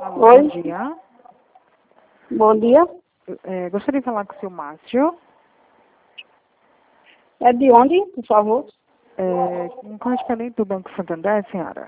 Alô, Oi. bom dia. Bom dia. Gostaria de falar com o seu Márcio. É de onde, por favor? Um correspondente do Banco Santander, senhora.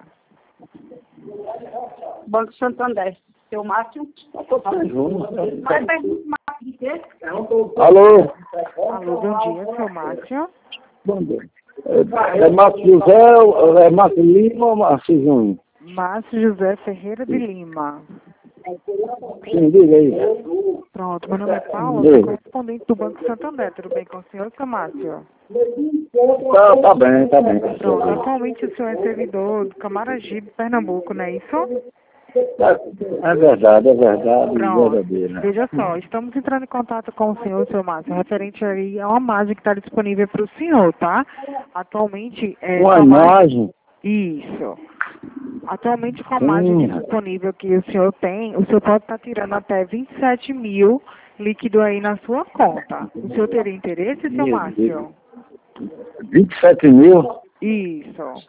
Banco Santander. Seu Márcio? Vai perguntar de quê? Alô? Alô, bom dia, seu Márcio. Bom dia. É Márcio José, é Márcio Lima ou Márcio Júnior? Márcio José Ferreira de Lima. Sim, diga aí. Pronto, meu nome é Paula, sou correspondente do Banco Santander. Tudo bem com o senhor, seu Márcio? Tá bem, tá bem. Pronto, atualmente o senhor é servidor do Camaragibe, Pernambuco, não é isso? É verdade, Pronto. verdadeira. Veja só, estamos entrando em contato com o senhor, seu Márcio, referente aí a uma imagem que está disponível para o senhor, tá? Atualmente Uma imagem? Isso. Atualmente, com a Sim. margem disponível que o senhor tem, o senhor pode estar tirando até 27 mil líquido aí na sua conta. O senhor teria interesse, seu Meu Márcio? 27 mil? Isso.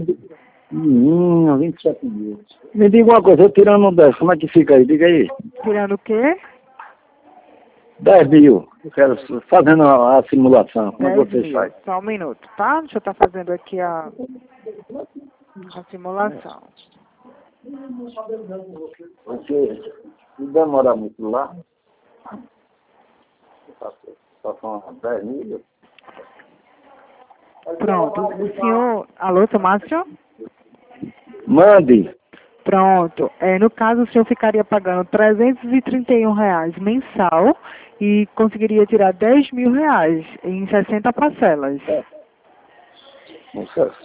27 mil. Me diga uma coisa, eu tirando 10, como é que fica aí? Diga aí. Tirando o quê? 10 mil. Eu quero fazendo a simulação. Como é que 10 vocês mil. fazem? Só um minuto, tá? Deixa eu estar fazendo aqui a simulação. Porque se demorar muito lá, só são 10 mil. Pronto. O senhor... Alô, seu Márcio? Mande. Pronto. No caso, o senhor ficaria pagando R$ 331 mensal e conseguiria tirar R$ 10.000 em 60 parcelas. Nossa.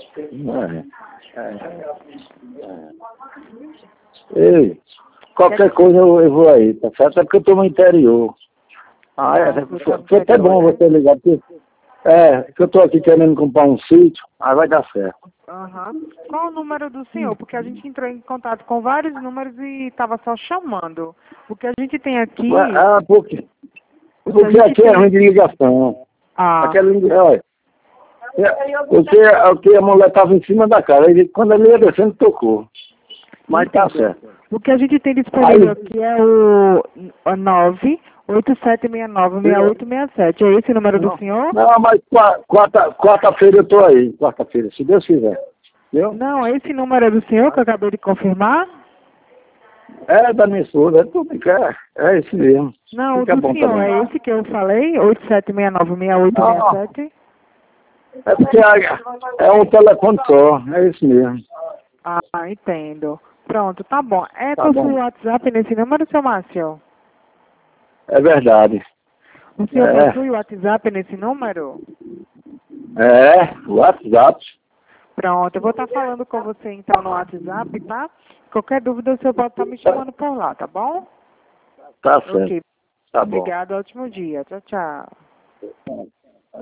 Ei, qualquer coisa eu vou aí, tá certo? É porque eu tô no interior. Foi até bom você ligar, porque que eu tô aqui querendo comprar um sítio, aí vai dar certo. Aham. Qual o número do senhor? Porque a gente entrou em contato com vários números e estava só chamando. O que a gente tem aqui... Porque aqui é ruim de ligação. Aquela olha, o que a mulher estava em cima da cara, quando ele ia descendo, tocou. Mas tá certo. O que a gente tem disponível aqui é o 987696867. É esse o número do senhor? Não, mas quarta-feira eu tô aí. Quarta-feira, se Deus quiser. Viu? Não, esse número é do senhor que eu acabei de confirmar? É da minha esposa, é tudo que é esse mesmo. Não, o Fica do bom senhor também. é esse que eu falei? 87696867? É porque é um telefone só, é isso mesmo. Ah, entendo. Pronto, tá bom. Tá Possui bom. o WhatsApp nesse número, seu Márcio? É verdade. O senhor possui o WhatsApp nesse número? WhatsApp. Pronto, eu vou estar falando com você então no WhatsApp, tá? Qualquer dúvida o senhor pode estar me chamando por lá, tá bom? Tá certo. Ok. Tá bom. Obrigado, ótimo dia. Tchau, tchau.